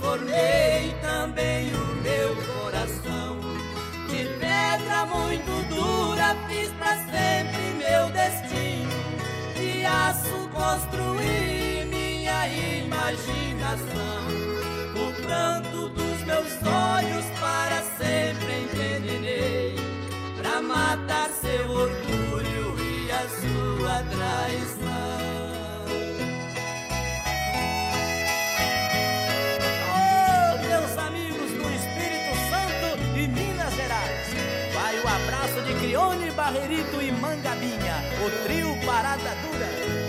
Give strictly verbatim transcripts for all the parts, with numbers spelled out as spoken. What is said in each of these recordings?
formei também o meu coração. De pedra muito dura fiz pra sempre meu destino. De aço construí minha imaginação. O pranto dos meus olhos para sempre envenenei, pra matar seu orgulho e a sua traição. Oh, meus amigos do Espírito Santo e Minas Gerais, vai o abraço de Crione, Barreirito e Mangabinha, o trio Parada Dura.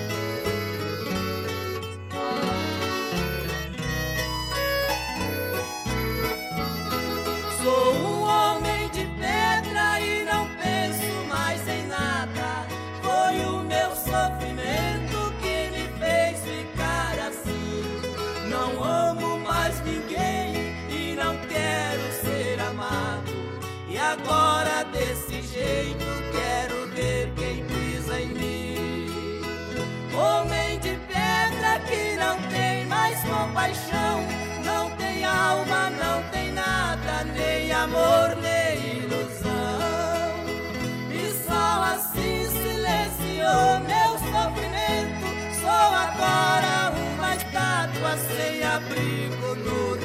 Sou um homem de pedra e não penso mais em nada. Foi o meu sofrimento que me fez ficar assim. Não amo mais ninguém e não quero ser amado. E agora desse jeito quero ver quem pisa em mim. Homem de pedra que não tem mais compaixão, não tem alma, não tem nada, nem amor, nem ilusão. E só assim silenciou meu sofrimento. Sou agora uma estátua sem abrigo no